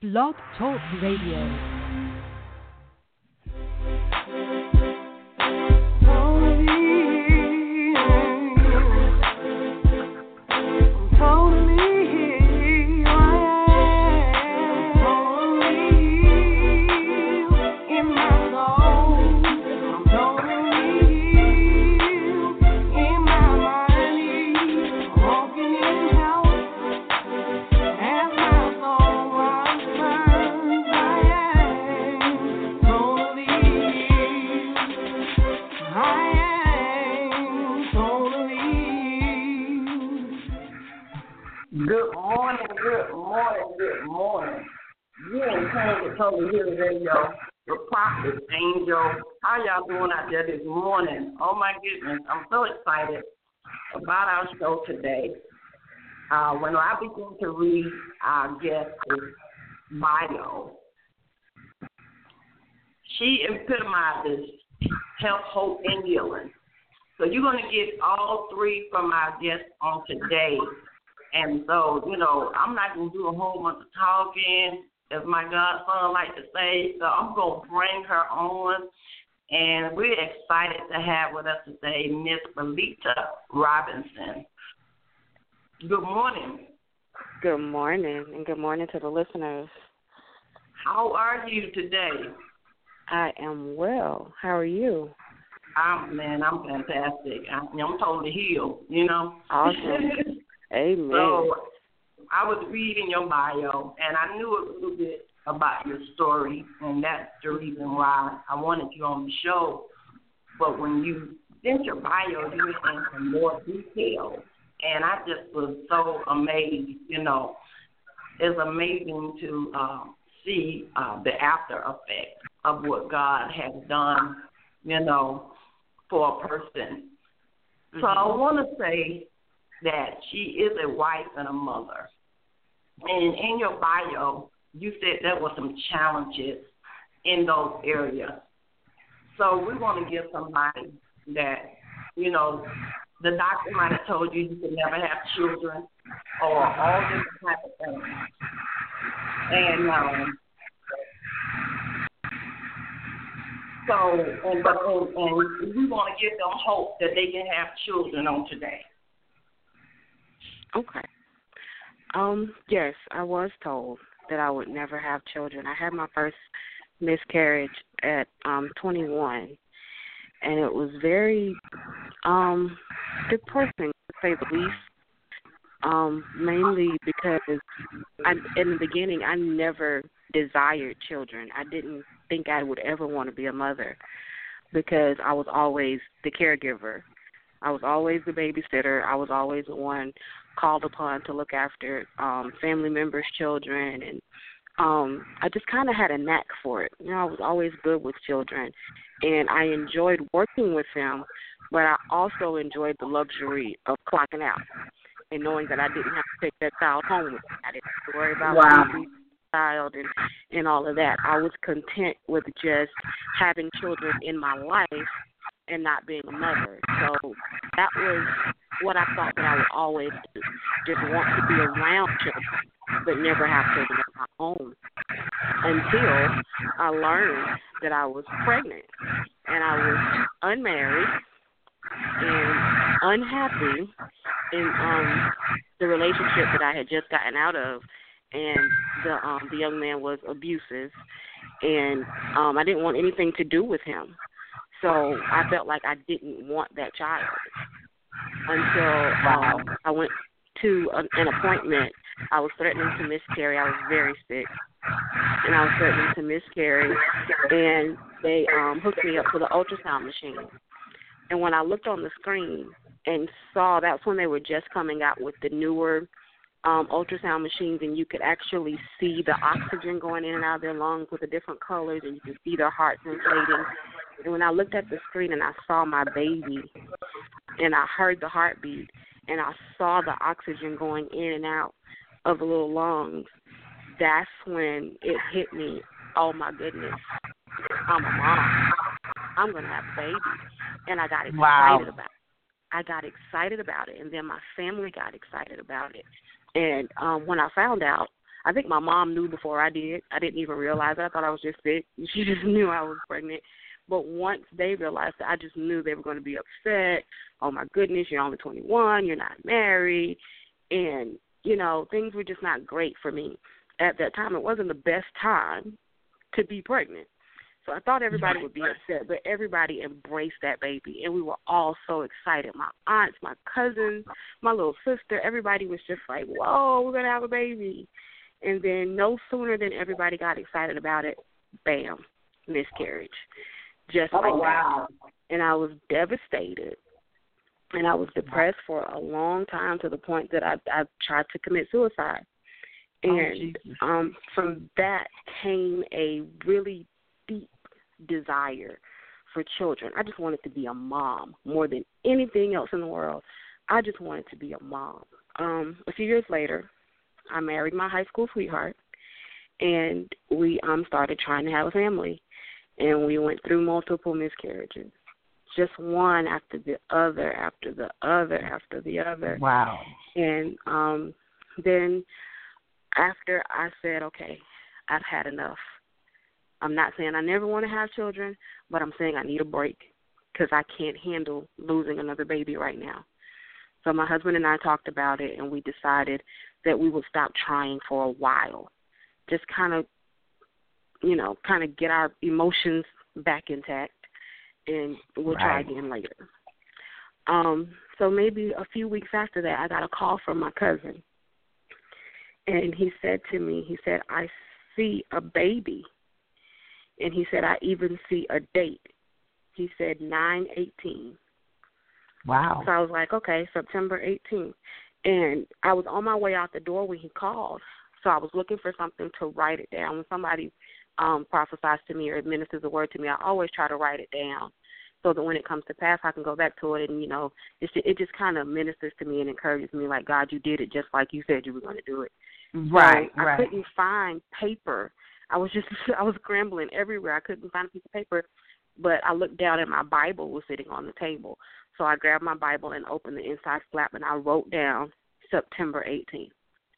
Blog Talk Radio. The prophet, Angel. How y'all doing out there this morning? Oh my goodness, I'm so excited about our show today. When I begin to read our guest's bio, she epitomizes health, hope, and healing. So you're going to get all three from our guests on today. And so, I'm not going to do a whole bunch of talking, as my godson like to say. So I'm going to bring her on. And we're excited to have with us today Miss Belita Robinson. Good morning. Good morning, and good morning to the listeners. How are you today? I am well. How are you? I'm fantastic. I'm totally healed, Awesome. Amen. So I was reading your bio, and I knew a little bit about your story, and that's the reason why I wanted you on the show. But when you sent your bio, you went into more detail, and I just was so amazed. It's amazing to see the after effect of what God has done, for a person. Mm-hmm. So I want to say that she is a wife and a mother. And in your bio, you said there were some challenges in those areas. So we want to give somebody that, the doctor might have told you could never have children or all different type of things. And we want to give them hope that they can have children on today. Okay. Yes, I was told that I would never have children. I had my first miscarriage at 21, and it was very depressing, to say the least, mainly because in the beginning I never desired children. I didn't think I would ever want to be a mother because I was always the caregiver. I was always the babysitter. I was always the one called upon to look after family members' children, and I just kind of had a knack for it. I was always good with children, and I enjoyed working with them, but I also enjoyed the luxury of clocking out and knowing that I didn't have to take that child home with me. I didn't have to worry about the child and all of that. I was content with just having children in my life and not being a mother. So that was what I thought that I would always do, just want to be around children, but never have children of my own, until I learned that I was pregnant, and I was unmarried and unhappy in the relationship that I had just gotten out of, and the young man was abusive, and I didn't want anything to do with him. So I felt like I didn't want that child until I went to an appointment. I was threatening to miscarry. I was very sick, and I was threatening to miscarry, and they hooked me up to the ultrasound machine. And when I looked on the screen and saw, that's when they were just coming out with the newer ultrasound machines, and you could actually see the oxygen going in and out of their lungs with the different colors, and you could see their hearts inflating. And when I looked at the screen and I saw my baby, and I heard the heartbeat, and I saw the oxygen going in and out of the little lungs, that's when it hit me, oh my goodness, I'm a mom. I'm going to have a baby. And I got excited about it. I got excited about it, and then my family got excited about it. And when I found out, I think my mom knew before I did. I didn't even realize it. I thought I was just sick. She just knew I was pregnant. But once they realized it, I just knew they were going to be upset. Oh, my goodness, you're only 21. You're not married. And, you know, things were just not great for me. At that time, it wasn't the best time to be pregnant. So I thought everybody would be upset, but everybody embraced that baby, and we were all so excited. My aunts, my cousins, my little sister, everybody was just like, whoa, we're going to have a baby. And then no sooner than everybody got excited about it, bam, miscarriage. Just like that. And I was devastated, and I was depressed for a long time to the point that I tried to commit suicide. And from that came a really deep desire for children. I just wanted to be a mom more than anything else in the world. I just wanted to be a mom. A few years later, I married my high school sweetheart, and we started trying to have a family, and we went through multiple miscarriages, just one after the other, after the other, after the other. Wow. And then after I said, okay, I've had enough. I'm not saying I never want to have children, but I'm saying I need a break because I can't handle losing another baby right now. So my husband and I talked about it, and we decided that we would stop trying for a while, just kind of get our emotions back intact, and we'll try again later. So maybe a few weeks after that, I got a call from my cousin, and he said to me, I see a baby. And he said, I even see a date. He said 9/18. Wow. So I was like, okay, September 18th. And I was on my way out the door when he called. So I was looking for something to write it down. When somebody prophesies to me or administers a word to me, I always try to write it down so that when it comes to pass, I can go back to it. And, you know, it just kind of ministers to me and encourages me, like, God, you did it just like you said you were going to do it. Right, so I couldn't find paper. I was scrambling everywhere. I couldn't find a piece of paper, but I looked down and my Bible was sitting on the table. So I grabbed my Bible and opened the inside flap, and I wrote down September 18th.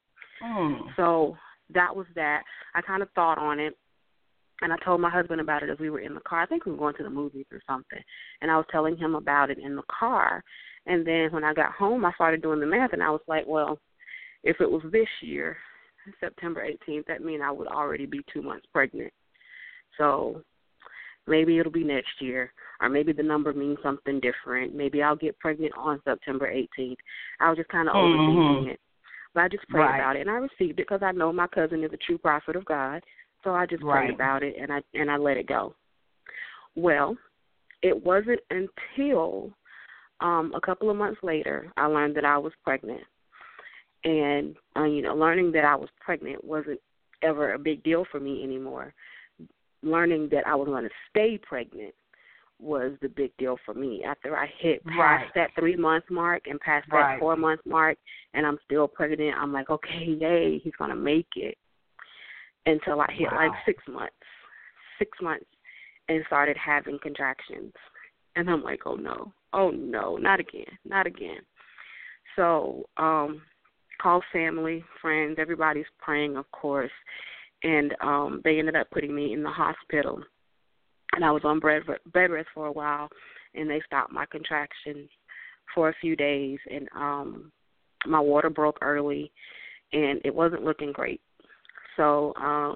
So that was that. I kind of thought on it, and I told my husband about it as we were in the car. I think we were going to the movies or something, and I was telling him about it in the car. And then when I got home, I started doing the math, and I was like, well, if it was this year, September 18th, that means I would already be 2 months pregnant. So maybe it'll be next year, or maybe the number means something different. Maybe I'll get pregnant on September 18th. I was just kind of overthinking it. But I just prayed about it, and I received it because I know my cousin is a true prophet of God. So I just prayed about it, and I let it go. Well, it wasn't until a couple of months later I learned that I was pregnant. And, learning that I was pregnant wasn't ever a big deal for me anymore. Learning that I was going to stay pregnant was the big deal for me. After I hit past that 3-month mark and past that 4-month mark, and I'm still pregnant, I'm like, okay, yay, he's going to make it. Until I hit like 6 months. 6 months, and started having contractions. And I'm like, oh, no, not again. So, called family, friends, everybody's praying, of course, and they ended up putting me in the hospital. And I was on bed rest for a while, and they stopped my contractions for a few days, and my water broke early, and it wasn't looking great. So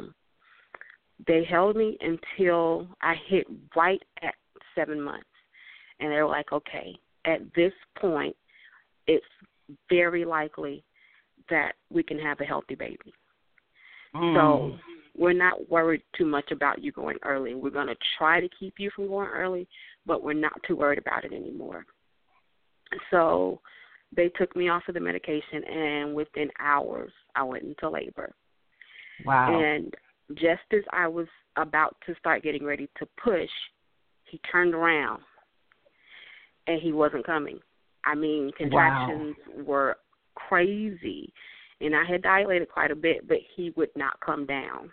they held me until I hit right at 7 months, and they were like, okay, at this point, it's very likely that we can have a healthy baby. So we're not worried too much about you going early. We're going to try to keep you from going early, but we're not too worried about it anymore. So they took me off of the medication, and within hours, I went into labor. Wow. And just as I was about to start getting ready to push, he turned around, and he wasn't coming. I mean, contractions were crazy, and I had dilated quite a bit, but he would not come down.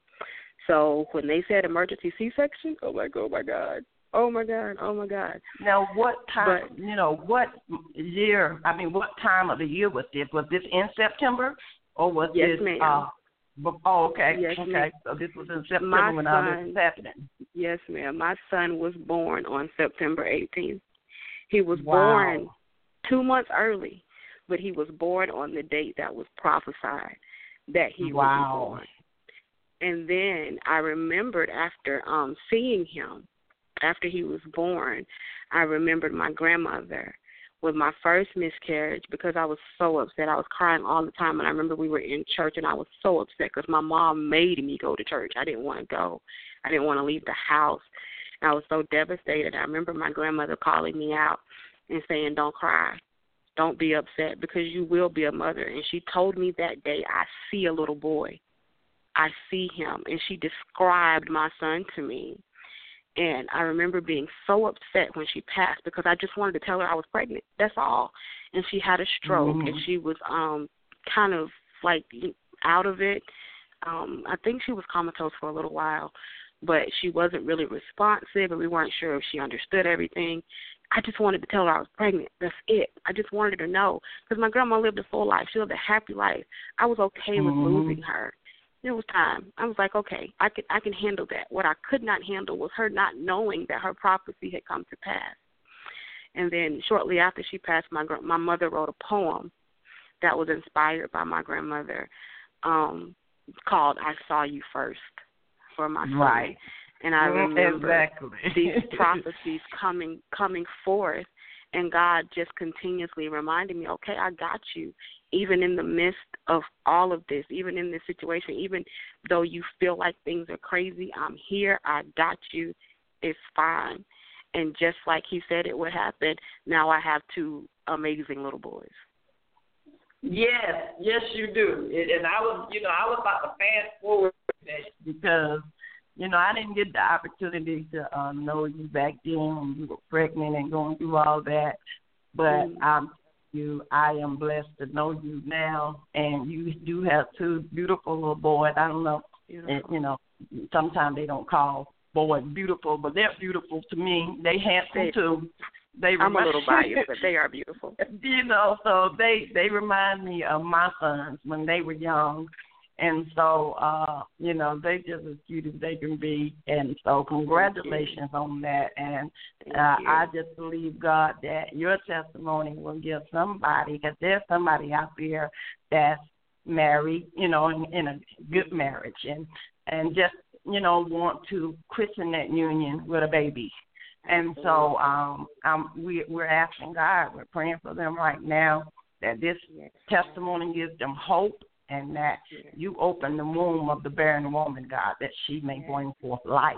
So when they said emergency C-section, oh my God. Now, what time, what year, what time of the year was this? Was this in September, or was yes, this? Ma'am. Okay. Yes, okay. ma'am. So this was in September when all this was happening. Yes, ma'am. My son was born on September 18th. He was Wow. born 2 months early, but he was born on the date that was prophesied that he would be born. And then I remembered after seeing him, after he was born, I remembered my grandmother with my first miscarriage because I was so upset. I was crying all the time, and I remember we were in church, and I was so upset because my mom made me go to church. I didn't want to go. I didn't want to leave the house. And I was so devastated. I remember my grandmother calling me out and saying, don't cry. Don't be upset because you will be a mother. And she told me that day, I see a little boy. I see him. And she described my son to me. And I remember being so upset when she passed because I just wanted to tell her I was pregnant. That's all. And she had a stroke, and she was kind of like out of it. I think she was comatose for a little while, but she wasn't really responsive, and we weren't sure if she understood everything. I just wanted to tell her I was pregnant. That's it. I just wanted her to know because my grandma lived a full life. She lived a happy life. I was okay with losing her. It was time. I was like, okay, I can handle that. What I could not handle was her not knowing that her prophecy had come to pass. And then shortly after she passed, my mother wrote a poem that was inspired by my grandmother called I Saw You First for my son. Right. And I remember these prophecies coming forth, and God just continuously reminded me, okay, I got you. Even in the midst of all of this, even in this situation, even though you feel like things are crazy, I'm here. I got you. It's fine. And just like he said it would happen, now I have 2 amazing little boys. Yes, you do. And I was about to fast forward that because, I didn't get the opportunity to know you back then when you were pregnant and going through all that. But I am blessed to know you now, and you do have 2 beautiful little boys. I don't know, sometimes they don't call boys beautiful, but they're beautiful to me. They handsome too. I'm a little biased, but they are beautiful. So they remind me of my sons when they were young. And so, they just as cute as they can be. And so congratulations on that. And I just believe, God, that your testimony will give somebody, because there's somebody out there that's married, in a good marriage and just, want to christen that union with a baby. And so we're asking God, we're praying for them right now, that this testimony gives them hope, and that you open the womb of the barren woman, God, that she may bring forth life.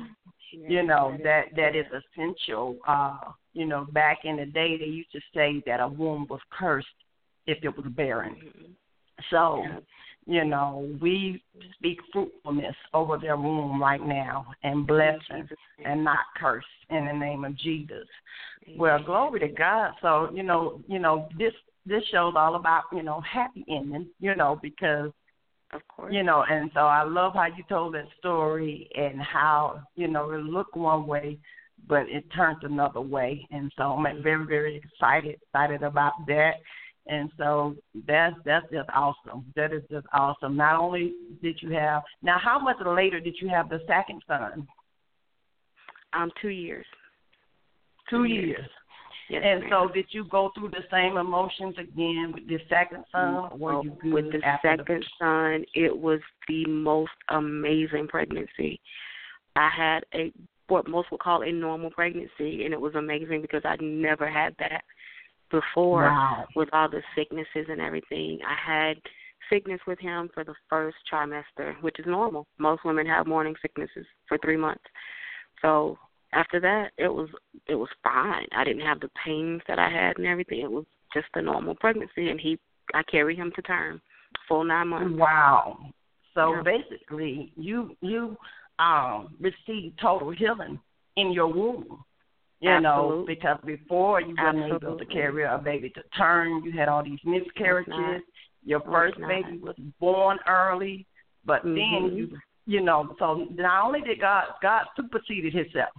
That is essential. Back in the day, they used to say that a womb was cursed if it was barren. So, we speak fruitfulness over their womb right now and blessing and not curse in the name of Jesus. Well, glory to God. So, this show's all about, happy ending, because, of course, and so I love how you told that story and how, it looked one way, but it turned another way. And so I'm very, very excited about that. And so that's just awesome. That is just awesome. Not only did you have, now how much later did you have the second son? 2 years. 2 years. Yes, and ma'am. So did you go through the same emotions again with the second son? Or were you good with the second son, it was the most amazing pregnancy. I had what most would call a normal pregnancy, and it was amazing because I'd never had that before. Wow. With all the sicknesses and everything. I had sickness with him for the first trimester, which is normal. Most women have morning sicknesses for 3 months. So after that, it was fine. I didn't have the pains that I had and everything. It was just a normal pregnancy, and I carried him to term, full 9 months. Wow. So basically, you received total healing in your womb. Absolutely. Because before you weren't able to carry a baby to term, you had all these miscarriages. Your first baby was born early, but then so not only did God superseded himself,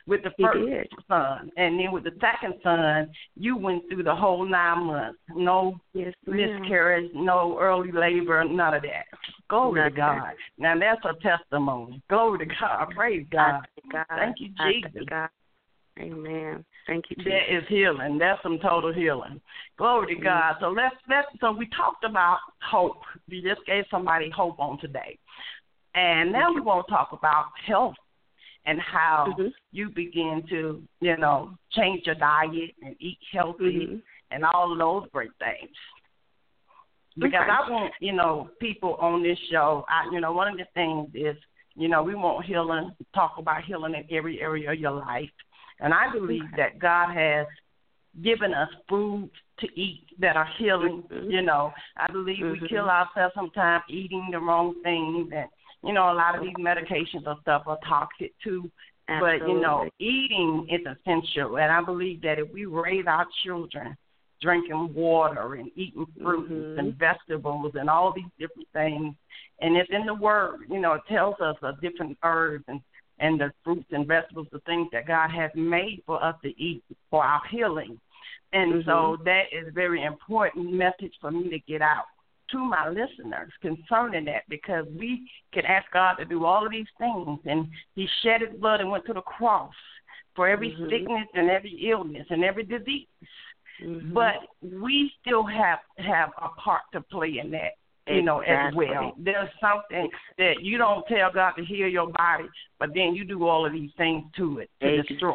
with the He first did. son. And then with the second son, you went through the whole 9 months. No miscarriage, no early labor, none of that. Glory to God. Now, that's a testimony. Glory to God. Praise God. Thank you, Jesus. Thank God. Amen. Thank you, Jesus. That is healing. That's some total healing. Glory to God. So so we talked about hope. We just gave somebody hope on today. And now we want to talk about health and how you begin to, change your diet and eat healthy and all of those great things. Because I want, people on this show, one of the things is, we want healing, talk about healing in every area of your life. And I believe that God has given us food to eat that are healing. I believe we kill ourselves sometimes eating the wrong things. And, a lot of these medications and stuff are toxic too. Absolutely. But, eating is essential. And I believe that if we raise our children drinking water and eating fruits and vegetables and all these different things, and it's in the Word, it tells us of different herbs and the fruits and vegetables, the things that God has made for us to eat for our healing. And so that is a very important message for me to get out to my listeners concerning that, because we can ask God to do all of these things. And he shed his blood and went to the cross for every sickness and every illness and every disease. But we still have a part to play in that. As well. There's something that you don't tell God to heal your body, but then you do all of these things to it to destroy.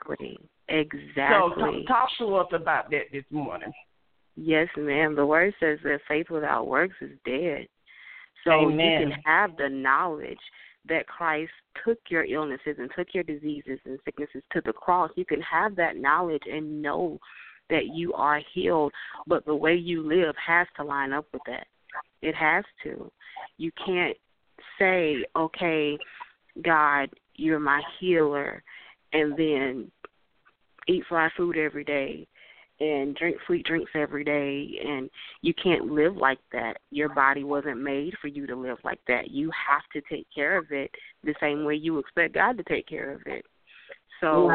Exactly. So talk to us about that this morning. Yes, ma'am. The word says that faith without works is dead. So Amen. You can have the knowledge that Christ took your illnesses and took your diseases and sicknesses to the cross. You can have that knowledge and know that you are healed, but the way you live has to line up with that. It has to. You can't say, okay, God, you're my healer, and then eat fried food every day and drink sweet drinks every day, and you can't live like that. Your body wasn't made for you to live like that. You have to take care of it the same way you expect God to take care of it. So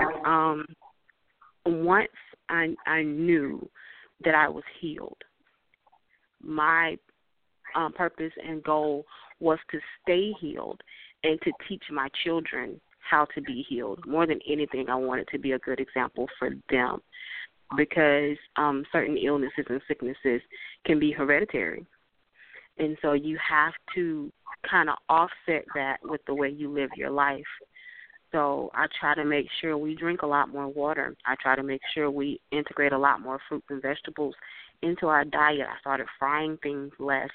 once I knew that I was healed, my purpose and goal was to stay healed and to teach my children how to be healed. More than anything, I wanted to be a good example for them, because certain illnesses and sicknesses can be hereditary. And so you have to kind of offset that with the way you live your life. So I try to make sure we drink a lot more water. I try to make sure we integrate a lot more fruits and vegetables into our diet. I started frying things less.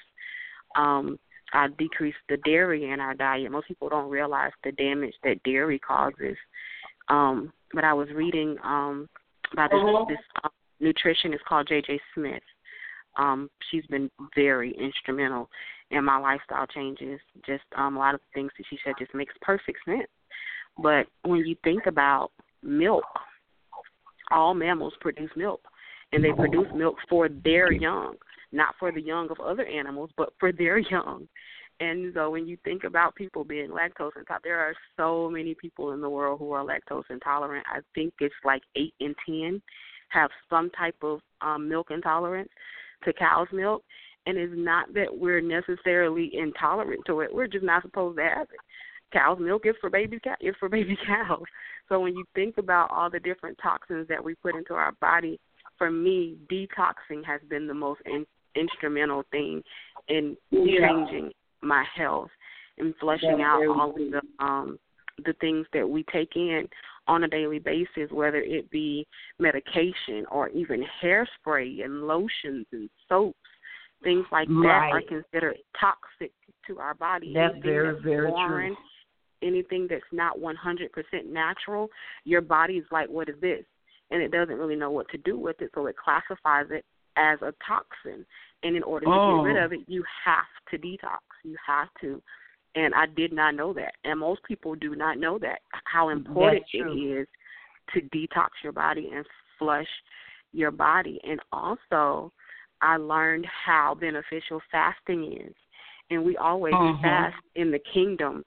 I decreased the dairy in our diet. Most people don't realize the damage that dairy causes. But I was reading by this nutritionist called J.J. Smith. She's been very instrumental in my lifestyle changes. Just a lot of things that she said just makes perfect sense. But when you think about milk, all mammals produce milk, and they produce milk for their young, not for the young of other animals, but for their young. And so when you think about people being lactose intolerant, there are so many people in the world who are lactose intolerant. I think it's like 8 in 10 have some type of milk intolerance to cow's milk. And it's not that we're necessarily intolerant to it. We're just not supposed to have it. Cow's milk is for baby cows. So when you think about all the different toxins that we put into our body, for me, detoxing has been the most instrumental thing in changing my health and flushing out all of the things that we take in on a daily basis, whether it be medication or even hairspray and lotions and soaps. Things like that are considered toxic to our body. That's very true. Anything that's not 100% natural, your body is like, what is this? And it doesn't really know what to do with it, so it classifies it as a toxin. And in order to get rid of it, you have to detox. You have to. And I did not know that. And most people do not know that, how important it is to detox your body and flush your body. And also, I learned how beneficial fasting is. And we always fast in the kingdom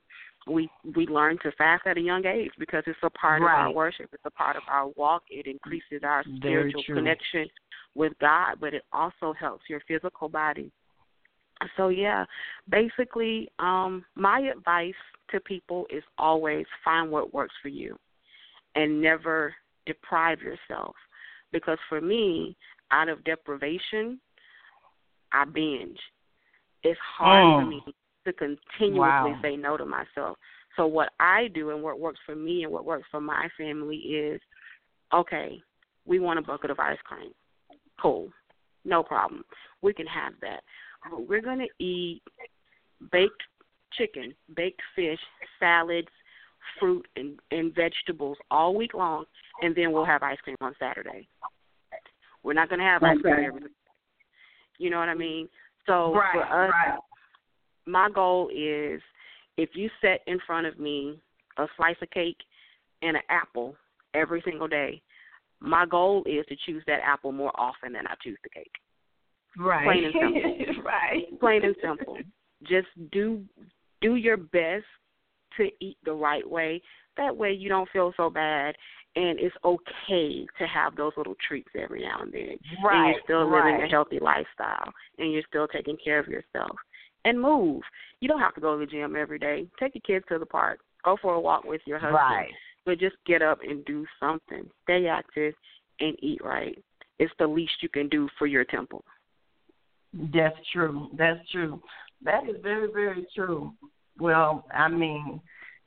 we learn to fast at a young age because it's a part of our worship. It's a part of our walk. It increases our spiritual connection with God, but it also helps your physical body. So, yeah, basically, my advice to people is always find what works for you and never deprive yourself. Because for me, out of deprivation, I binge. It's hard for me to continuously say no to myself. So what I do and what works for me and what works for my family is, okay, we want a bucket of ice cream. Cool. No problem. We can have that. But we're going to eat baked chicken, baked fish, salads, fruit, and vegetables all week long, and then we'll have ice cream on Saturday. We're not going to have ice cream every week. You know what I mean? So for us, my goal is if you set in front of me a slice of cake and an apple every single day, my goal is to choose that apple more often than I choose the cake. Right. Plain and simple. Plain and simple. Just do your best to eat the right way. That way you don't feel so bad, and it's okay to have those little treats every now and then. And you're still living a healthy lifestyle, and you're still taking care of yourself. And move. You don't have to go to the gym every day. Take your kids to the park. Go for a walk with your husband. But just get up and do something. Stay active and eat right. It's the least you can do for your temple. That's true. That is very, very true. Well, I mean,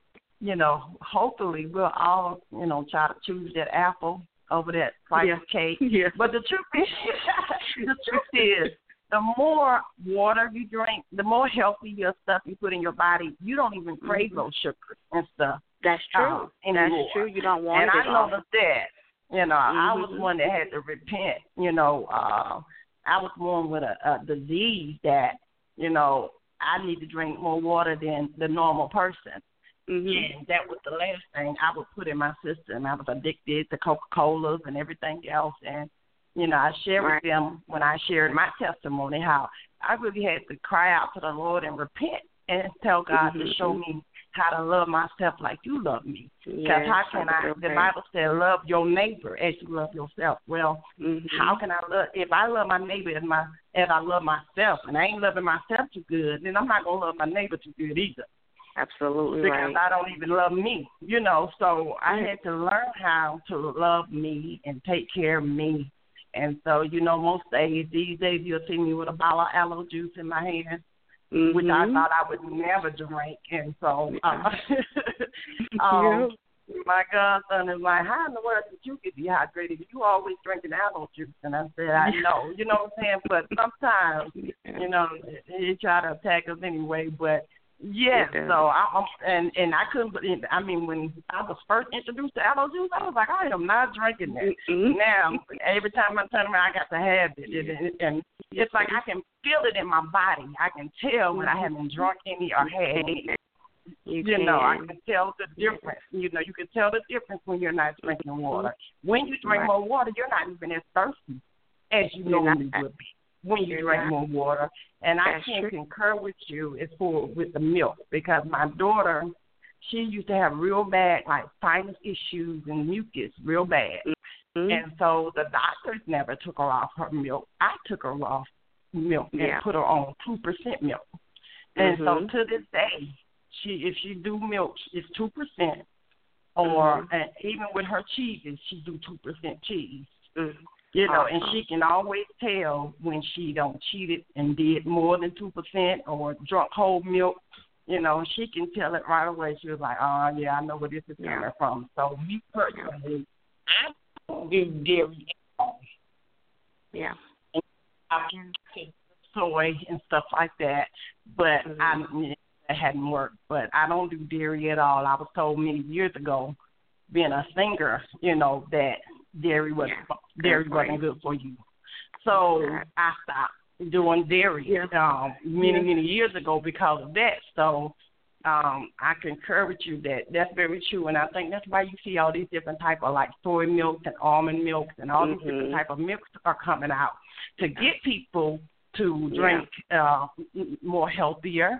hopefully we'll all, try to choose that apple over that slice of cake. Yeah. But the truth is, the more water you drink, the more healthy your stuff you put in your body. You don't even crave those sugars and stuff. That's true. That's true. You don't want it. And I noticed that. I was one that had to repent. I was born with a disease that, I need to drink more water than the normal person. And that was the last thing I would put in my system. I was addicted to Coca-Colas and everything else. And, I shared with them when I shared my testimony how I really had to cry out to the Lord and repent and tell God to show me how to love myself like you love me. Because how can the Bible says love your neighbor as you love yourself. Well, how can I love, if I love my neighbor as I love myself, and I ain't loving myself too good, then I'm not going to love my neighbor too good either. Absolutely because I don't even love me, So I had to learn how to love me and take care of me. And so, most days, these days, you'll see me with a bottle of aloe juice in my hand, which I thought I would never drink. And so, my godson is like, how in the world did you get dehydrated? You always drinking aloe juice. And I said, I know. You know what I'm saying? But sometimes, you try to attack us anyway. But, yes, so and I couldn't believe. I mean, when I was first introduced to aloe juice, I was like, I am not drinking that. Now, every time I turn around, I got to have it, and it's like I can feel it in my body. I can tell when I haven't drunk any or had any. I can tell the difference. You can tell the difference when you're not drinking water. When you drink more water, you're not even as thirsty as you normally would be when you drink more water. And I can concur with you with the milk, because my daughter, she used to have real bad, like, sinus issues and mucus, real bad. And so the doctors never took her off her milk. I took her off milk and put her on 2% milk. And so to this day, if she do milk, it's 2%. Or and even with her cheeses, she do 2% cheese. And she can always tell when she don't cheated and did more than 2% or drunk whole milk. She can tell it right away. She was like, oh, yeah, I know where this is coming from. So me personally, I don't do dairy at all. Yeah. And I can take soy and stuff like that, but it hadn't worked. But I don't do dairy at all. I was told many years ago, being a singer, that dairy wasn't good for you. So I stopped doing dairy many years ago because of that. So I concur with you that that's very true, and I think that's why you see all these different type of, like, soy milk and almond milks and all these different type of milks are coming out to get people to drink more healthier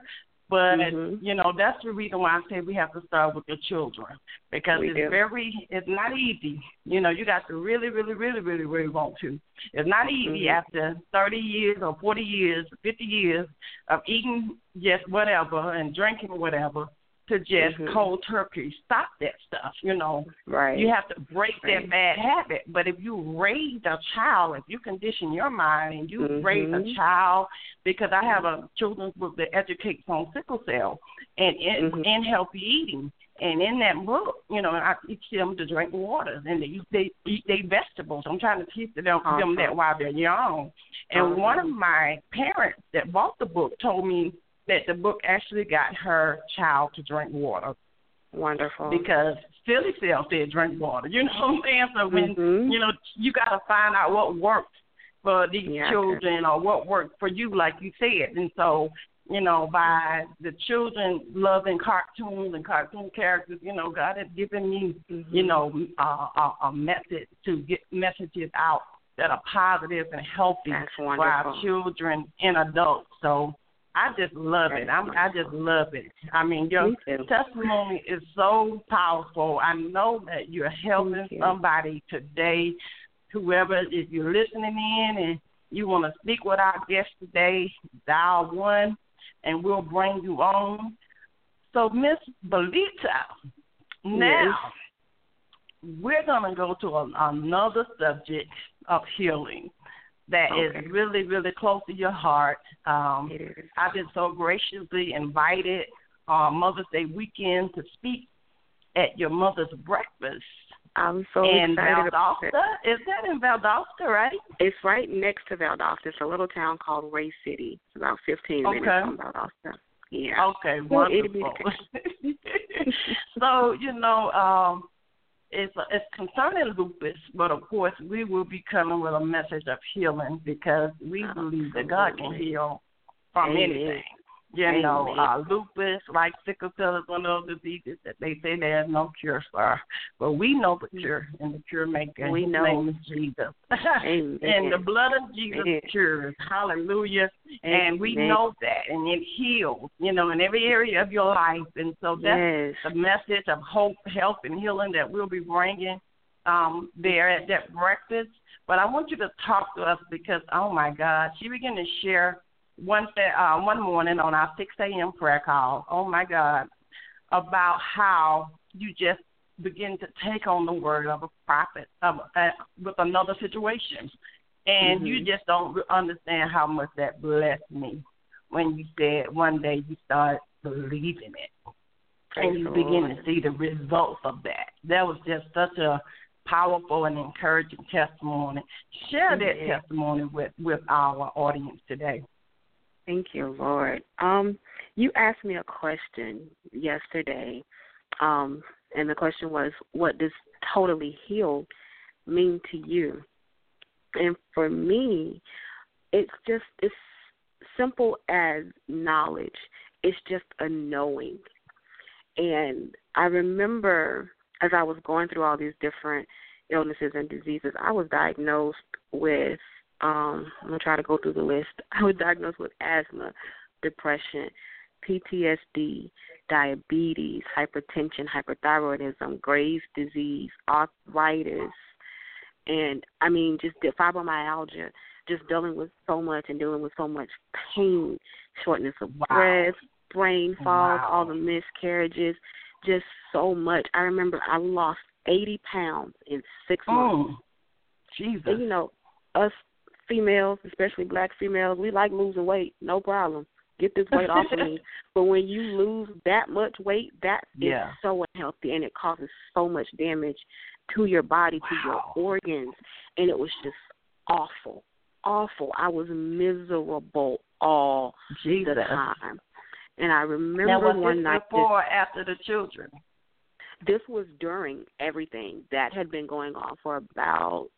But, that's the reason why I say we have to start with the children, because it's not easy. You got to really, really, really, really, really want to. It's not easy after 30 years or 40 years, 50 years of eating just whatever and drinking whatever to just cold turkey stop that stuff, Right. You have to break that bad habit. But if you raise a child, if you condition your mind and you raise a child, because I have a children's book that educates on sickle cell and healthy eating. And in that book, I teach them to drink water and they eat their vegetables. I'm trying to teach them that while they're young. And one of my parents that bought the book told me that the book actually got her child to drink water. Wonderful. Because Philly Cell said drink water. You know what I'm saying? So when, you got to find out what works for these children or what worked for you, like you said. And so, by the children loving cartoons and cartoon characters, God has given me, a message to get messages out that are positive and healthy for our children and adults. So I just love it. I just love it. I mean, your testimony is so powerful. I know that you're helping somebody today, whoever, if you're listening in and you want to speak with our guest today, dial 1 and we'll bring you on. So, Miss Belita, now we're going to go to another subject of healing that is really, really close to your heart. I've been so graciously invited on Mother's Day weekend to speak at your mother's breakfast. I'm so excited about it. Is that in Valdosta, right? It's right next to Valdosta. It's a little town called Ray City. It's about 15 minutes from Valdosta. Yeah. Okay, wonderful. So, it's concerning lupus, but of course we will be coming with a message of healing because we believe that God can heal from anything. Lupus, like sickle cell, is one of those diseases that they say there's no cure for. But we know the cure, and the cure maker, his name is Jesus. And the blood of Jesus cures. Hallelujah. And we know that, and it heals, in every area of your life. And so that's the message of hope, health, and healing that we'll be bringing there at that breakfast. But I want you to talk to us because, oh, my God, she began to share one morning on our 6 a.m. prayer call, oh, my God, about how you just begin to take on the word of a prophet with another situation. And you just don't understand how much that blessed me when you said one day you started believing it. And you begin to see the results of that. That was just such a powerful and encouraging testimony. Share that testimony with our audience today. Thank you, Lord. You asked me a question yesterday, and the question was, what does totally healed mean to you? And for me, it's simple as knowledge. It's just a knowing. And I remember as I was going through all these different illnesses and diseases, I was diagnosed with I'm going to try to go through the list. I was diagnosed with asthma, depression, PTSD, diabetes, hypertension, hyperthyroidism, Graves' disease, arthritis, and, just the fibromyalgia, just dealing with so much pain, shortness of breath, brain fog, all the miscarriages, just so much. I remember I lost 80 pounds in 6 months. Jesus. And, us females, especially black females, we like losing weight, no problem. Get this weight off of me. But when you lose that much weight, that is so unhealthy, and it causes so much damage to your body, to your organs, and it was just awful. I was miserable all the time. And I remember one night. Before or after the children? This was during everything that had been going on for about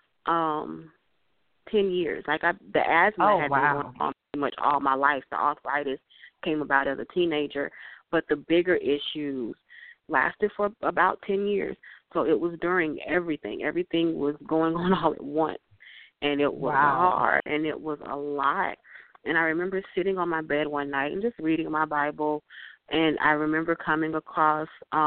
10 years. The asthma had been going on pretty much all my life. The arthritis came about as a teenager, but the bigger issues lasted for about 10 years. So it was during everything. Everything was going on all at once, and it was hard, and it was a lot. And I remember sitting on my bed one night and just reading my Bible, and I remember coming across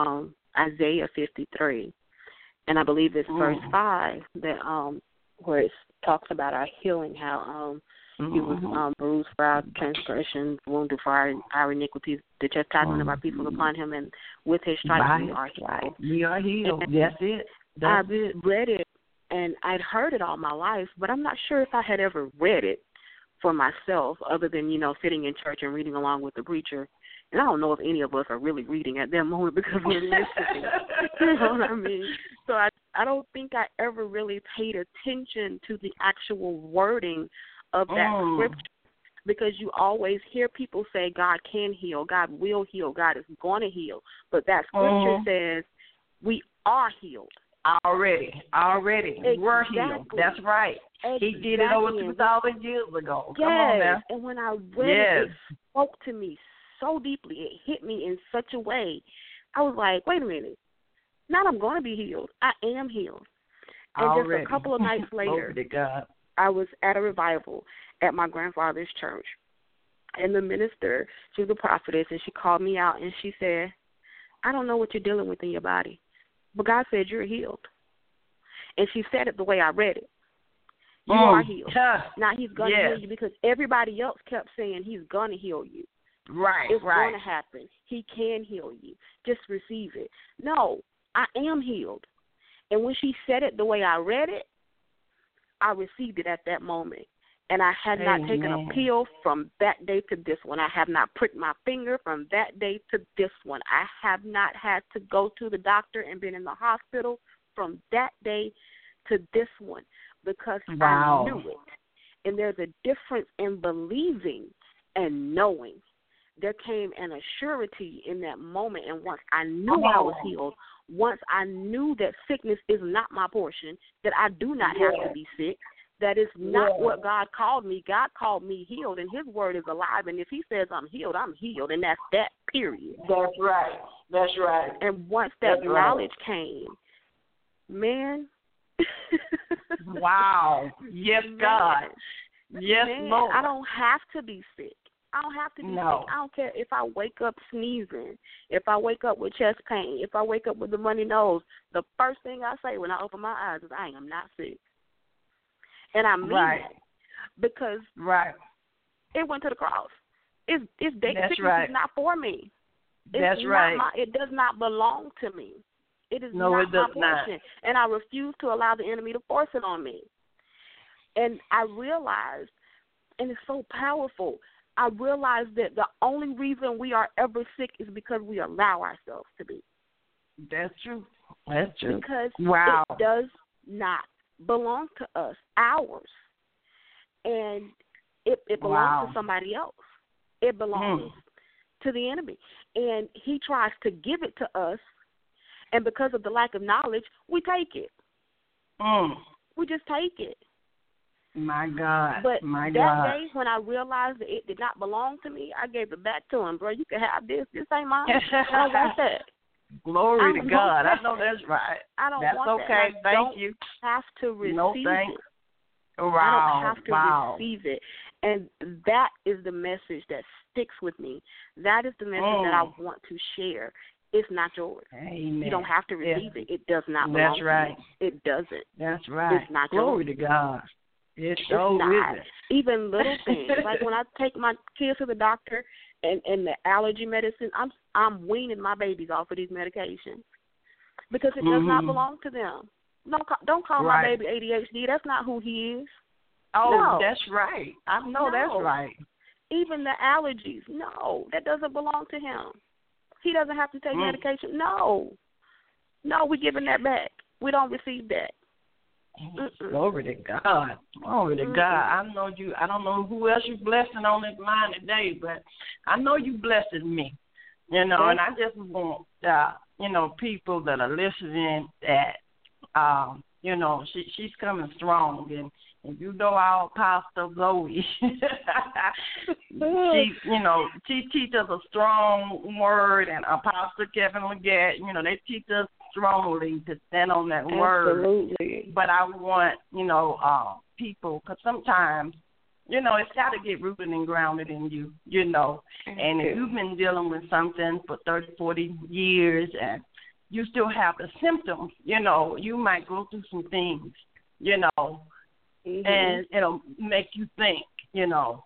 Isaiah 53, and I believe it's verse 5 that where it talks about our healing, how he was bruised for our transgressions, wounded for our iniquities, the chastisement of our peace was upon him, and with his stripes we are healed. We are healed. That's it. I read it, and I'd heard it all my life, but I'm not sure if I had ever read it for myself other than, sitting in church and reading along with the preacher. And I don't know if any of us are really reading at that moment because we're listening. You know what I mean? So I don't think I ever really paid attention to the actual wording of that scripture, because you always hear people say God can heal, God will heal, God is going to heal. But that scripture says we are healed. Already. Exactly. We're healed. That's right. Exactly. He did it over 2,000 years ago. Yes. Come on now. And when I read it spoke to me so deeply. It hit me in such a way. I was like, wait a minute. Not I'm going to be healed. I am healed. And Already. just a couple of nights later, to God. I was at a revival at my grandfather's church. And the minister, she was a prophetess, and she called me out, and she said, I don't know what you're dealing with in your body, but God said you're healed. And she said it the way I read it. You are healed. Now he's going to heal you, because everybody else kept saying he's going to heal you. Right, it's going to happen. He can heal you. Just receive it. No, I am healed. And when she said it the way I read it, I received it at that moment. And I had not taken a pill from that day to this one. I have not pricked my finger from that day to this one. I have not had to go to the doctor and been in the hospital from that day to this one, because I knew it. And there's a difference in believing and knowing. There came an assurity in that moment, and once I knew I was healed, once I knew that sickness is not my portion, that I do not have to be sick, that is not what God called me. God called me healed, and his word is alive, and if he says I'm healed, and that's that, period. That's right. And once that knowledge came, man. Wow. Yes, God. Yes, man, Lord. I don't have to be sick. I don't have to be sick. I don't care if I wake up sneezing, if I wake up with chest pain, if I wake up with a runny nose. The first thing I say when I open my eyes is I am not sick. And I mean that, because it went to the cross. It's sickness is not for me. It's it does not belong to me. It is not my portion. And I refuse to allow the enemy to force it on me. And I realized, and it's so powerful, I realized that the only reason we are ever sick is because we allow ourselves to be. That's true. Because it does not belong to us, ours. And it belongs to somebody else. It belongs to the enemy. And he tries to give it to us, and because of the lack of knowledge, we take it. We just take it. My God. But that day when I realized that it did not belong to me, I gave it back to him. Bro, you can have this. This ain't mine. I don't want that. Glory to God. I know that's right. I don't that's want okay. that. Thank you. Have to receive it. Wow. I don't have to receive it. And that is the message that sticks with me. That is the message that I want to share. It's not yours. Amen. You don't have to receive it. It does not belong That's right. to you. It doesn't. That's right. It's not Glory yours. to God. It's not. Is Even little things. Like when I take my kids to the doctor and the allergy medicine, I'm weaning my babies off of these medications because it does not belong to them. Don't call my baby ADHD. That's not who he is. Oh, that's right. I know that's right. Even the allergies, no, that doesn't belong to him. He doesn't have to take medication. No, we're giving that back. We don't receive that. Glory to God. Glory to God. I don't know who else you blessing on this line today, but I know you blessing me. And I just want people that are listening that she's coming strong, and our Pastor Zoe, she teaches a strong word, and Apostle Kevin Leggett, they teach us strongly to stand on that word. Absolutely. But I want, people, because sometimes You know, it's got to get rooted and grounded in you, you know. And if you've been dealing with something for 30, 40 years and you still have the symptoms, you know, you might go through some things, you know, and it'll make you think, you know,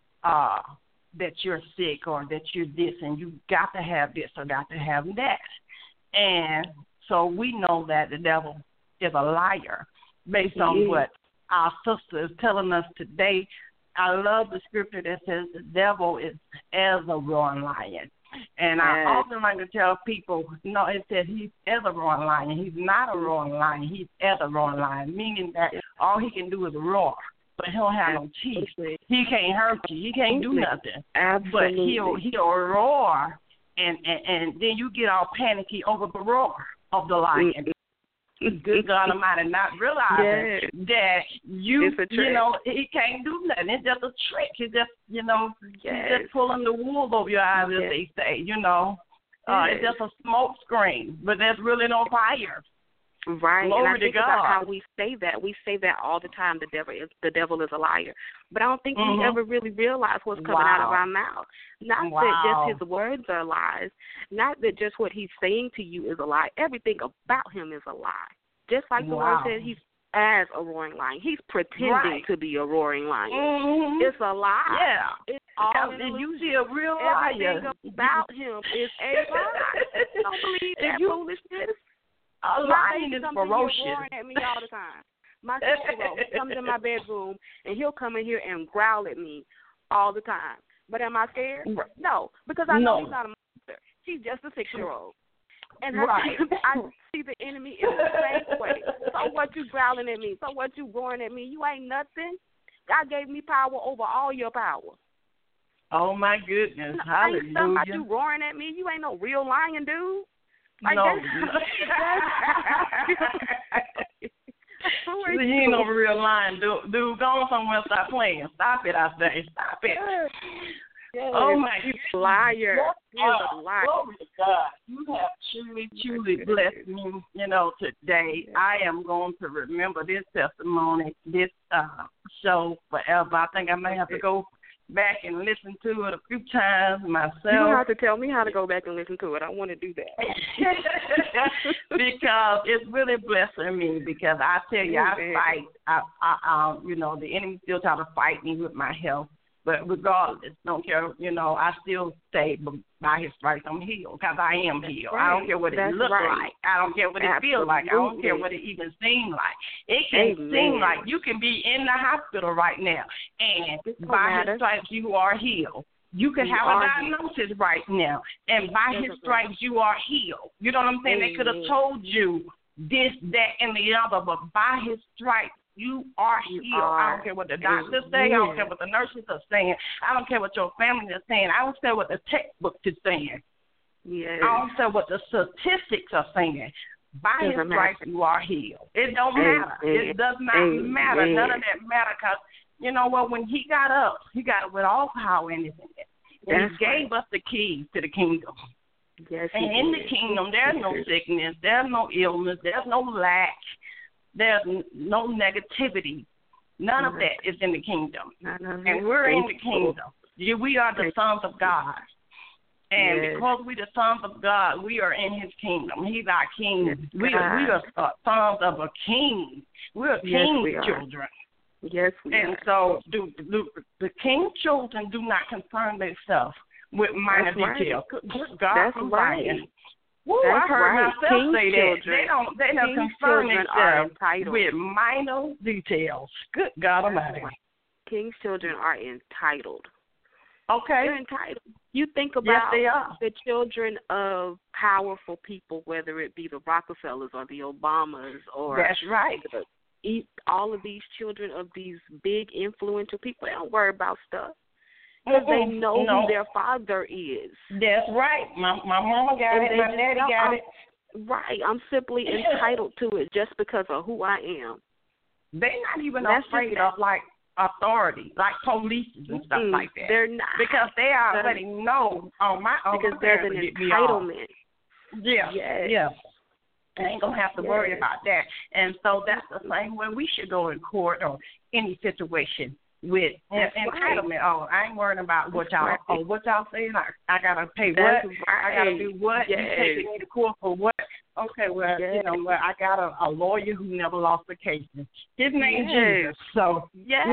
that you're sick or that you're this and you got to have this or got to have that. And so we know that the devil is a liar based on what our sister is telling us today. I love the scripture that says the devil is as a roaring lion. And I often like to tell people, no, it says he's as a roaring lion. He's not a roaring lion. He's as a roaring lion, meaning that all he can do is roar, but he don't have no teeth. He can't hurt you. He can't do nothing. Absolutely. But he'll roar, and then you get all panicky over the roar of the lion. Good God Almighty, not realizing that you know, he can't do nothing. It's just a trick. It's just, you know, he's just pulling the wool over your eyes, as they say, you know. It's just a smoke screen, but there's really no fire. Right, Glory and I think to God. about how we say that. We say that all the time. The devil is a liar, but I don't think we ever really realize what's coming out of our mouth. Not that just his words are lies. Not that just what he's saying to you is a lie. Everything about him is a lie. Just like the word says, he's as a roaring lion. He's pretending to be a roaring lion. It's a lie. Yeah. It's all in you see a real liar. Everything about him is a lie. Don't believe that foolishness. A lion is ferocious. He's roaring at me all the time. My 6-year-old comes in my bedroom, and he'll come in here and growl at me all the time. But am I scared? No, because I know he's not a monster. He's just a 6-year-old. And I see the enemy in the same way. So what you growling at me? So what you roaring at me? You ain't nothing. God gave me power over all your power. Oh, my goodness. Hallelujah. Ain't something about you roaring at me. You ain't no real lion, dude. Like no. You ain't no real lion, dude. Go on somewhere and stop playing. Stop it, I say. Stop it. Yes. Oh, my liar. He's a liar. Glory to God. You have truly blessed me, you know, today. I am going to remember this testimony, this show forever. I think I may have to go back and listen to it a few times myself. You don't have to tell me how to go back and listen to it. I want to do that. Because it's really blessing me, because I tell you, I fight. You know, the enemy still try to fight me with my health. But regardless, don't care, you know, I still say by his stripes I'm healed, because I am healed. Right. I don't care what it looks like. I don't care what it feels like. I don't care what it even seems like. It can seem like you can be in the hospital right now, and by his stripes you are healed. You can have a diagnosis right now, and by his stripes you are healed. You know what I'm saying? They could have told you this, that, and the other, but by his stripes you are healed. I don't care what the doctors say. I don't care what the nurses are saying. I don't care what your family is saying. I don't care what the textbook is saying. Yes. I don't care what the statistics are saying. By his stripes, you are healed. It don't matter. It does not matter. None of that matter, because, you know what, when he got up with all power in his hand. And he gave us the keys to the kingdom. Yes, and in the kingdom, there's no sickness. There's no illness. There's no lack. There's no negativity. None of that is in the kingdom. And we're in the kingdom. We are the sons of God. And because we're the sons of God, we are in his kingdom. He's our king. We are sons of a king. We're king's children. Yes, we and are. So the king's children do not concern themselves with minor details. God, that's right. Woo, that's I heard right. myself King's say children, that. They don't concern themselves entitled with minor details. Good God Almighty. King's children are entitled. Okay. They're entitled. You think about the children of powerful people, whether it be the Rockefellers or the Obamas or that's right. All of these children of these big influential people, they don't worry about stuff. Because they know who their father is. That's right. My mama got it. My daddy got it. Right. I'm simply entitled to it just because of who I am. They're not even afraid of, like, authority, like police and stuff like that. They're not. Because they already know, because there's an entitlement. Yeah. Yeah. I ain't going to have to worry about that. And so that's the same way we should go in court or any situation. with entitlement. Oh, I ain't worrying about what y'all saying. I gotta pay what? I gotta do what? You taking me to court for what? Okay, well, I got a lawyer who never lost a case. His name's Jesus. So,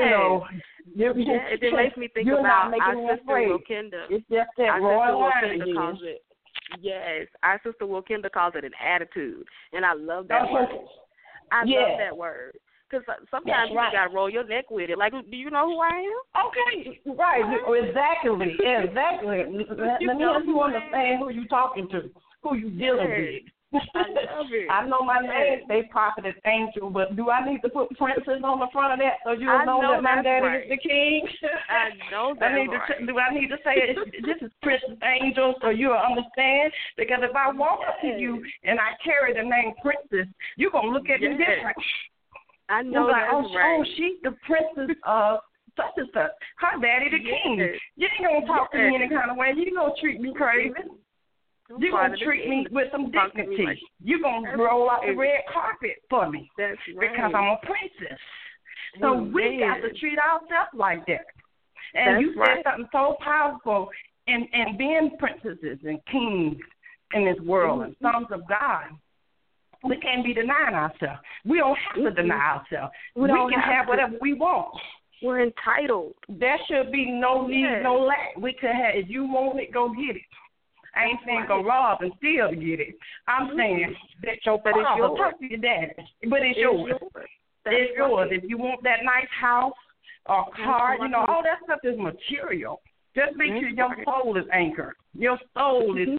it makes me think about our sister Wilkinda. It's just that royal line. Yes, our sister Wilkinda calls it an attitude, and I love that word. I love that word. Because sometimes you got to roll your neck with it. Like, do you know who I am? Okay, right. Exactly. Let me help you understand who you're talking to, who you're dealing with. I love it. I know my name, they prophet is angel, but do I need to put princess on the front of that so you'll know that my daddy is the king? I know that. Do I need to say this is Princess Angel so you'll understand? Because if I walk up to you and I carry the name Princess, you're going to look at me different. I know that's right. Oh, she's the princess of such and such. Her daddy the king. You ain't going to talk to me any kind of way. You ain't going to treat me crazy. You're going to treat me with some dignity. You're going to roll out the red carpet for me. That's right. Because I'm a princess. So we got to treat ourselves like that. And you said something so powerful in being princesses and kings in this world and sons of God. We can't be denying ourselves. We don't have to deny ourselves. We can have whatever we want. We're entitled. There should be no need, no lack. We can have, if you want it, go get it. I ain't saying go rob and steal to get it. I'm saying that your father, talk to your daddy, but it's yours. It's yours. If you want that nice house or car, all that stuff is material. Just make sure your soul is anchored. Your soul is,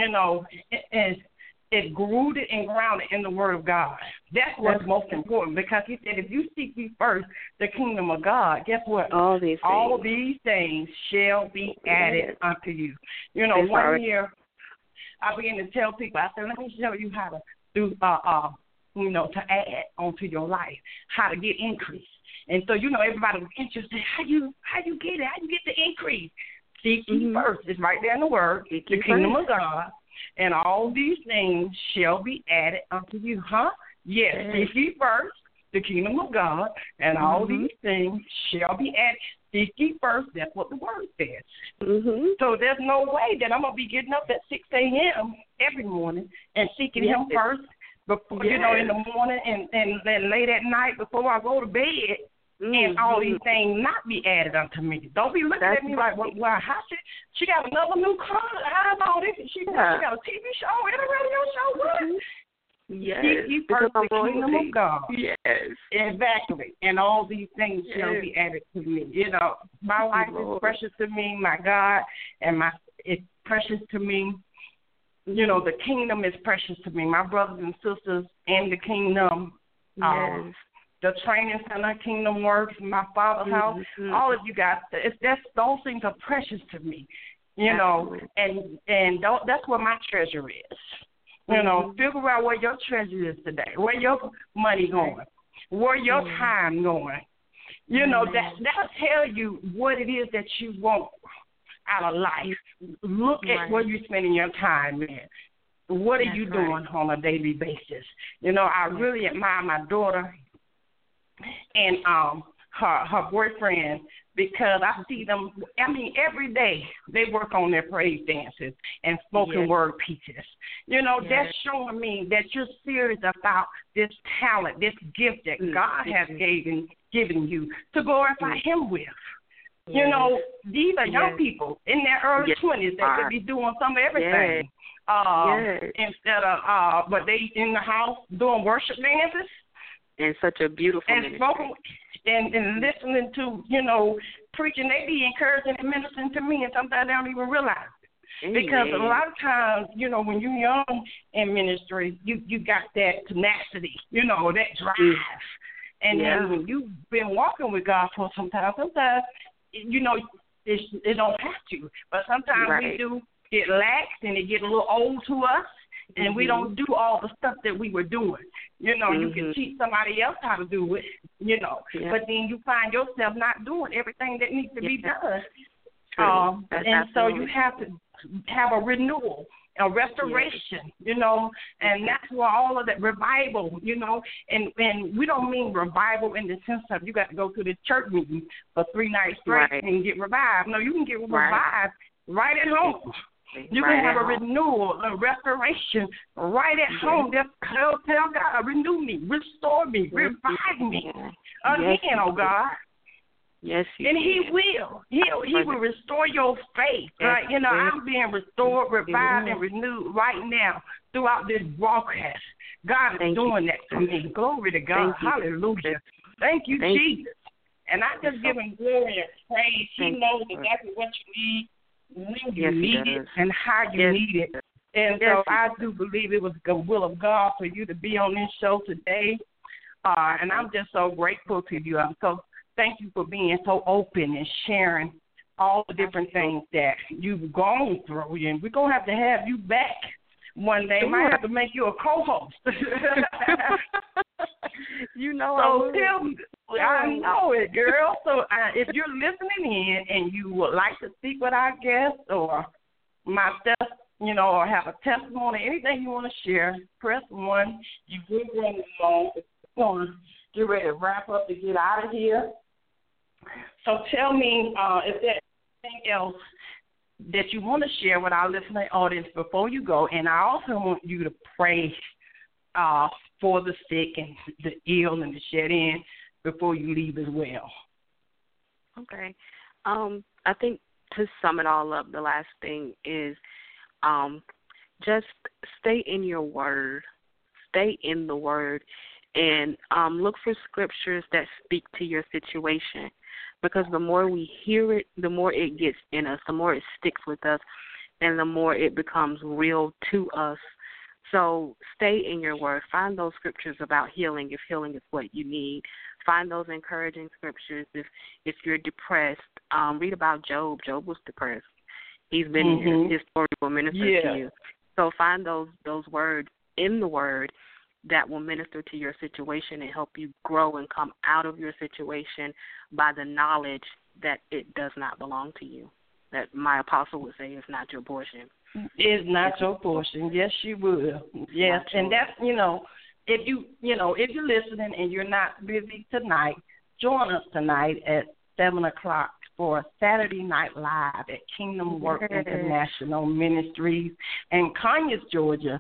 is rooted and grounded in the Word of God. That's what's most important, because he said, if you seek ye first the kingdom of God, guess what? All these things shall be added unto you. One year I began to tell people, I said, let me show you how to do, to add onto your life, how to get increase. And so, everybody was interested. How you get it? How you get the increase? Seek ye first. It's right there in the Word. The kingdom of God. And all these things shall be added unto you. Yes, seek ye first the kingdom of God, and all these things shall be added. Seek ye first. That's what the Word says. So there's no way that I'm going to be getting up at 6 a.m. every morning and seeking Him first, before, in the morning and then late at night before I go to bed. And all these things not be added unto me. Don't be looking at me like, well, how she got another new car? How's all this? She got a TV show and a radio show? What? Yes. Seek first the kingdom of God. Yes. Exactly. And all these things shall be added to me. My life is precious to me. My God it's precious to me. The kingdom is precious to me. My brothers and sisters in the kingdom. The training center, Kingdom Works, my Father's house, all of you guys, those things are precious to me, and that's where my treasure is. Figure out where your treasure is today, where your money going, where your time going. That'll tell you what it is that you want out of life. Look at where you're spending your time in. What are you doing on a daily basis? I really admire my daughter and her boyfriend, because I see them, every day they work on their praise dances and spoken word pieces. That's showing me that you're serious about this talent, this gift that God has given you to glorify Him with. These are young people in their early 20s that could be doing some of everything. Instead of, but they in the house doing worship dances. And such a beautiful ministry. And listening to, preaching, they be encouraging and ministering to me, and sometimes they don't even realize it. Because a lot of times, when you're young in ministry, you got that tenacity, that drive. And then when you've been walking with God for some time, sometimes, it don't have to. But sometimes we do get lax and it get a little old to us. And we don't do all the stuff that we were doing. You can teach somebody else how to do it, but then you find yourself not doing everything that needs to be done. And so you have to have a renewal a restoration, you know, and that's where all of that revival, you know, and we don't mean revival in the sense of you got to go to the church meeting for 3 nights straight and get revived. No, you can get revived right at home. You can have a renewal, a restoration right at home. Just tell God, renew me, restore me, revive me again, oh God. Yes, and He will. He will restore your faith. Right? You know, I'm being restored, revived, and renewed right now throughout this broadcast. God is doing that to me. Glory to God. Hallelujah. Thank you, Jesus. And I just give Him glory and praise. He knows exactly what you need, when you need it, and how you need it. And so I do believe it was the will of God for you to be on this show today. And I'm just so grateful to you. Thank you for being so open and sharing all the different things that you've gone through. And we're going to have you back one day. Might have to make you a co-host. You know, I know it, girl. So if you're listening in and you would like to speak with our guest or myself, you know, or have a testimony, anything you want to share, press 1. You will run along. We're going to get ready to wrap up to get out of here. So tell me if there's anything else that you want to share with our listening audience before you go. And I also want you to pray for the sick and the ill and the shed in before you leave as well. Okay. I think to sum it all up, the last thing is just stay in your word. Stay in the word. And look for scriptures that speak to your situation, because the more we hear it, the more it gets in us, the more it sticks with us, and the more it becomes real to us. So stay in your word. Find those scriptures about healing if healing is what you need. Find those encouraging scriptures if you're depressed. Read about Job. Job was depressed. He's been here. His story will minister to you. So find those words in the word that will minister to your situation and help you grow and come out of your situation by the knowledge that it does not belong to you, that my apostle would say is not your portion. It's not your portion. Yes, she will. Yes, and that's, if you're listening and you're not busy tonight, join us tonight at 7 o'clock for Saturday Night Live at Kingdom Work International Ministries in Conyers, Georgia.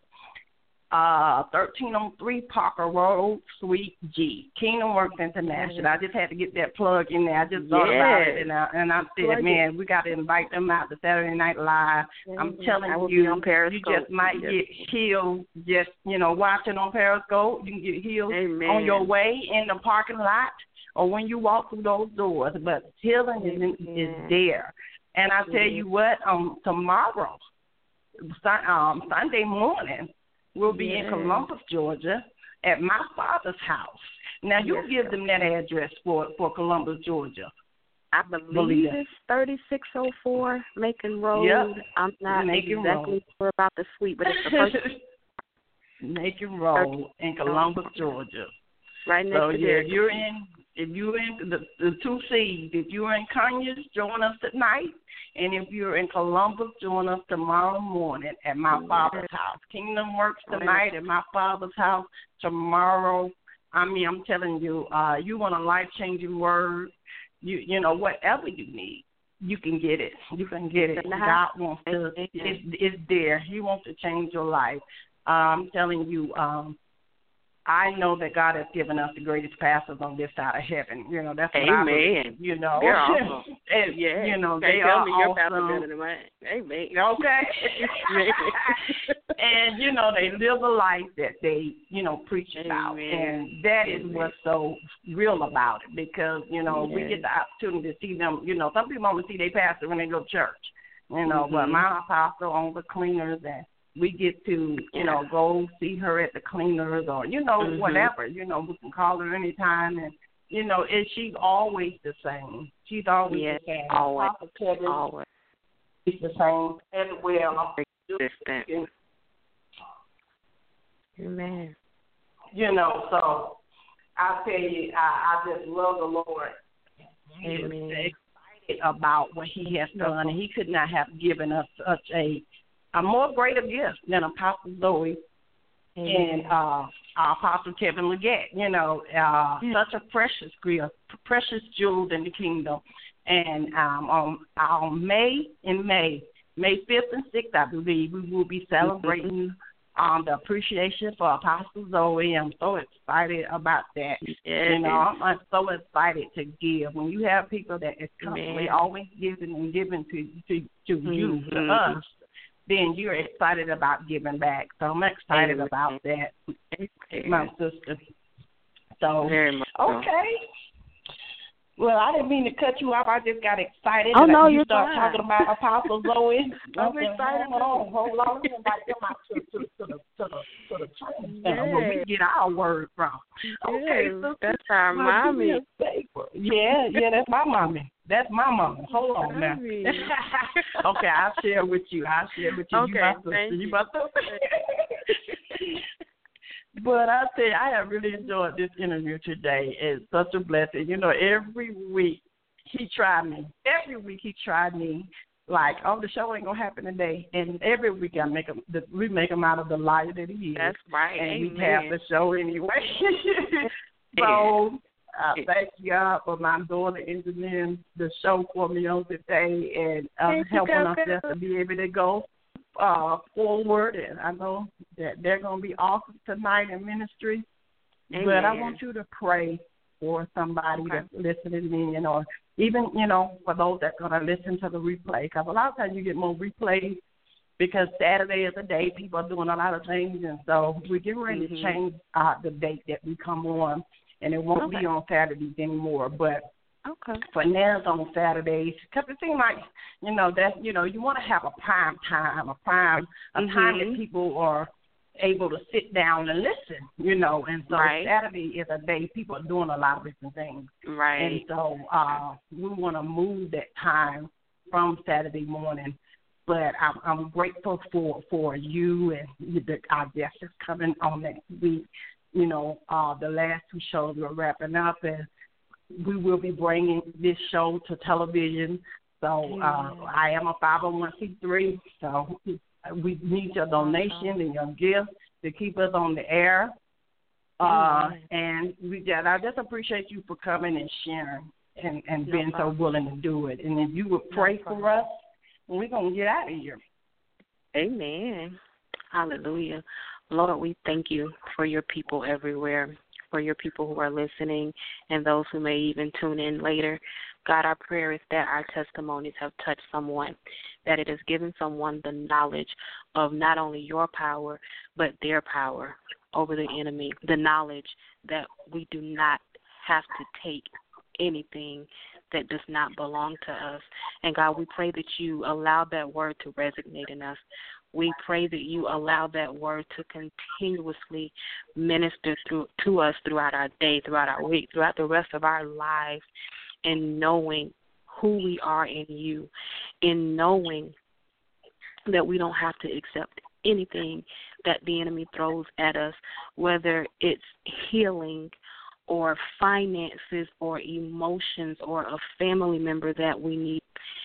1303 Parker Road, Suite G, Kingdom Works International. I just had to get that plug in there. I just thought about it, and I said, man, we got to invite them out to Saturday Night Live. I'm telling you, you just might get healed just, watching on Periscope. You can get healed on your way in the parking lot or when you walk through those doors. But healing is there. And I tell you what, tomorrow, Sunday morning, we'll be in Columbus, Georgia, at my father's house. Now, you give them that address for Columbus, Georgia. I believe it's 3604 Macon Road. Yep. I'm not exactly sure about the suite, but it's the first. Macon Road in Columbus, Georgia. Right next to if you're in the 2 C's, if you're in Conyers, join us tonight. And if you're in Columbus, join us tomorrow morning at my father's house. Kingdom Works tonight at my father's house. Tomorrow, I'm telling you, you want a life-changing word, you know, whatever you need, you can get it. You can get it. God wants to, it's there. He wants to change your life. I'm telling you, I know that God has given us the greatest pastors on this side of heaven. That's what I believe. They're awesome. And, they tell are me your awesome. pastor better than mine. Amen. Okay. And, they live a life that they, preach about. And that is what's so real about it because, we get the opportunity to see them. Some people only see their pastor when they go to church. But my apostle owns the cleaners and we get to, go see her at the cleaners or, whatever. We can call her anytime. And, and she's always the same. She's always the same. Always. She's the same everywhere. Amen. So I tell you, I just love the Lord. Amen. Excited about what He has done. And He could not have given us such a a more greater gift than Apostle Zoe and Apostle Kevin Leggett. You know, such a precious gift, precious jewels in the kingdom. And on May 5th and 6th, I believe, we will be celebrating the appreciation for Apostle Zoe. I'm so excited about that. You know, I'm so excited to give. When you have people that is constantly always giving and giving to you, to us, then you're excited about giving back. So I'm excited about that, my sister. So, very much okay. Well, I didn't mean to cut you off. I just got excited. Oh, no, you you're start fine. talking about Apostle Zoe. I'm excited. Hold on. Let me invite them out to the church where we get our word from. Okay, so that's our mommy. Yeah, that's my mommy. That's my mama. Hold on now. Okay, I'll share with you. Okay, You my sister. But I tell you, I have really enjoyed this interview today. It's such a blessing. You know, every week he tried me. Like, oh, the show ain't gonna happen today. And every week we make him out of the liar that he is. That's right. And Amen. we have the show anyway. So thank God for my daughter engineering the show for me on today and helping us just to be able to go forward. And I know that they're going to be awesome tonight in ministry. Amen. But I want you to pray for somebody that's listening in, or even, you know, for those that are going to listen to the replay. Because a lot of times you get more replays because Saturday is a day people are doing a lot of things. And so we're getting ready to change the date that we come on. And it won't be on Saturdays anymore. But for now, it's on Saturdays. Because it seems like, you know, that, you know, you want to have a prime time, a time that people are able to sit down and listen, you know. And so Saturday is a day people are doing a lot of different things. Right. And so we want to move that time from Saturday morning. But I'm grateful for you and our guests that's coming on next week. You know, the last two shows we're wrapping up, and we will be bringing this show to television. So I am a 501c3, so we need your donation and your gift to keep us on the air. And I just appreciate you for coming and sharing and being so willing to do it. And if you would pray for us, we're going to get out of here. Amen. Hallelujah. Lord, we thank you for your people everywhere, for your people who are listening and those who may even tune in later. God, our prayer is that our testimonies have touched someone, that it has given someone the knowledge of not only your power, but their power over the enemy, the knowledge that we do not have to take anything that does not belong to us. And God, we pray that you allow that word to resonate in us. We pray that you allow that word to continuously minister to us throughout our day, throughout our week, throughout the rest of our lives, in knowing who we are in you, in knowing that we don't have to accept anything that the enemy throws at us, whether it's healing or finances or emotions or a family member that we need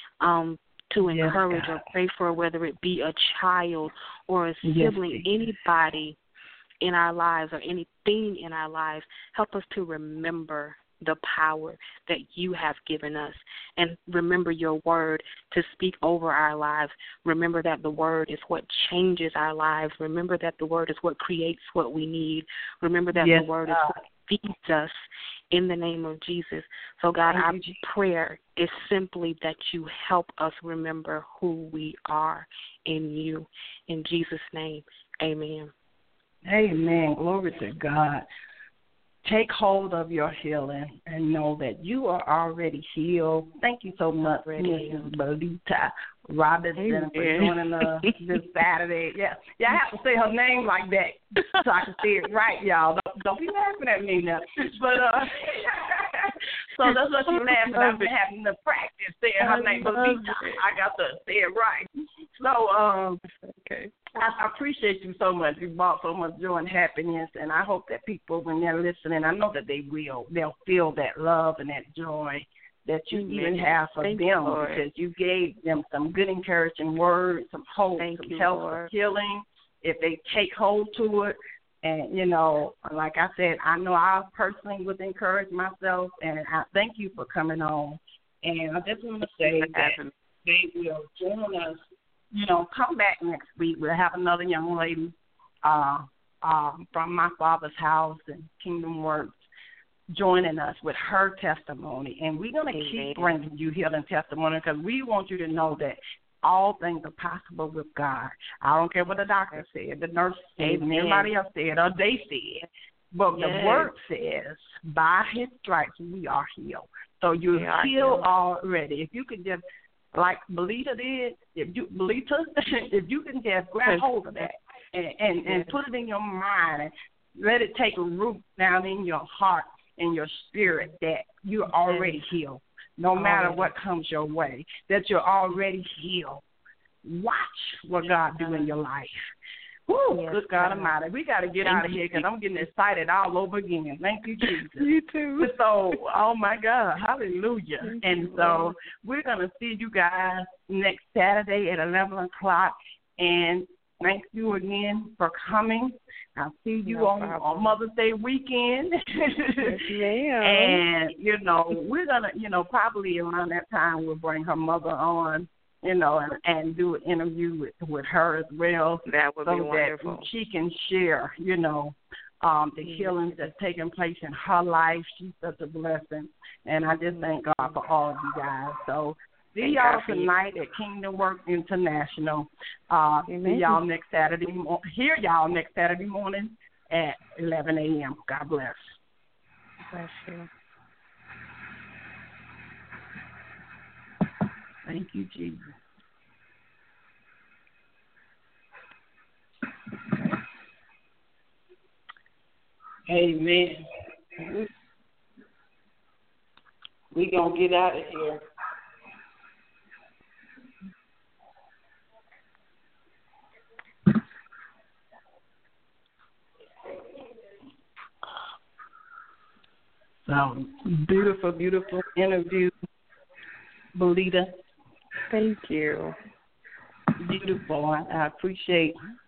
to encourage or pray for, whether it be a child or a sibling, anybody in our lives or anything in our lives. Help us to remember the power that you have given us, and remember your word to speak over our lives. Remember that the word is what changes our lives. Remember that the word is what creates what we need. Remember that the word is what feeds us, in the name of Jesus. So, God, our prayer is simply that you help us remember who we are in you. In Jesus' name, amen. Amen. Glory to God. Take hold of your healing and know that you are already healed. Thank you so much, Mrs. Belita Robinson, for joining us this Saturday. Yeah, I have to say her name like that so I can say it right, y'all. Don't be laughing at me now. But so that's what you're laughing. I've been having to practice saying her name, Belita. I got to say it right. So I appreciate you so much. You brought so much joy and happiness, and I hope that people, when they're listening, I know that they will. They'll feel that love and that joy that you even have for them, because you gave them some good encouraging words, some hope, some help, some healing, if they take hold to it. And, you know, like I said, I know I personally would encourage myself, and I thank you for coming on. And I just want to say that they will join us, you know, come back next week. We'll have another young lady from my father's house and Kingdom Works joining us with her testimony. And we're going to keep bringing you healing testimony, because we want you to know that all things are possible with God. I don't care what the doctor said, the nurse said, and everybody else said, or they said. But the word says, by his stripes we are healed. So you're healed already. If you could just, like Belita did, if you can just grab hold of that and put it in your mind and let it take a root down in your heart and your spirit, that you're already healed. No matter what comes your way, that you're already healed. Watch what God do in your life. Woo, good God Almighty. We got to get out of here, because I'm getting excited all over again. Thank you, Jesus. You too. So, oh, my God, hallelujah. And so we're going to see you guys next Saturday at 11 o'clock. And thank you again for coming. I'll see you on Mother's Day weekend. Yes, ma'am. And, you know, we're going to, you know, probably around that time we'll bring her mother on, you know, and do an interview with her as well. That would be wonderful. That she can share, you know, the healings that's taking place in her life. She's such a blessing. And I just thank God for all of you guys. So, see y'all tonight at Kingdom Work International. See y'all next Saturday. Hear y'all next Saturday morning at 11 a.m. God bless. Bless you. Thank you, Jesus. Amen. We're going to get out of here. So, beautiful, beautiful interview, Belita. Thank you. Beautiful. I appreciate